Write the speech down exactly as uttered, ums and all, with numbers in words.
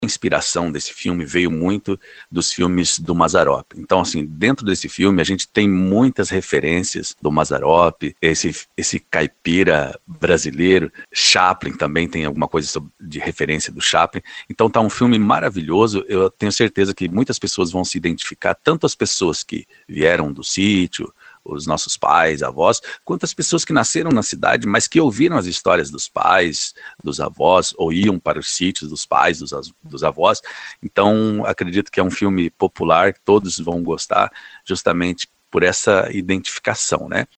inspiração desse filme veio muito dos filmes do Mazzaropi. Então, assim, dentro desse filme a gente tem muitas referências do Mazzaropi, esse, esse caipira brasileiro, Chaplin também tem alguma coisa sobre, de referência do Chaplin. Então tá um filme maravilhoso, eu tenho certeza que muitas pessoas vão se identificar, tanto as pessoas que vieram do sítio, os nossos pais, avós, quanto as pessoas que nasceram na cidade, mas que ouviram as histórias dos pais, dos avós, ou iam para os sítios dos pais, dos, dos avós. Então, acredito que é um filme popular, que todos vão gostar, justamente por essa identificação, né?